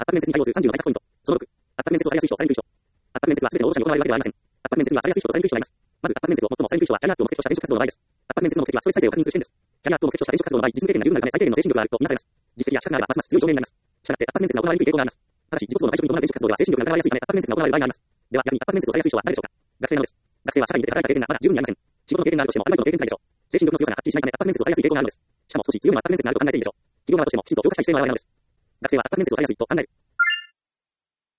圧迫面接に対応する30の対策ポイント。その6、圧迫面接を最安い人をされにくい人。圧迫面接は全ての応募者に行われるわけではありません。圧迫面接には最安い人とされにくい人がいます。まず、圧迫面接を最もされにくい人は、キャリアアップを目的とした転職活動の場合です。圧迫面接の目的はストレス再生を確認する視点です。キャリアアップを目的とした転職活動の場合、実務経験が十分なため最低限の精神力があるとみなされます。実績や資格があれば、ますます強い証明になります。したがって、圧迫面接が行われにくい傾向があります。ただし、自己都合の退職に伴う転職活動では精神力が疑われやすいため、圧迫面接が行われる場合があります。では、逆に圧迫面接をされやすい人は誰でしょうか。学生なのです。学生は社会に出て働いた経験がまだ十分にありません。仕事の経験があるとしても、アルバイトの経験くらいでしょう。精神力の強さがはっきりしないため、圧迫面接をされやすい傾向があるのです。しかも少し強いのは圧迫面接があると考えていいでしょう。企業側としても、きちんと評価したい姿勢は我々なのです。学生は圧迫面接をされやすいと考える。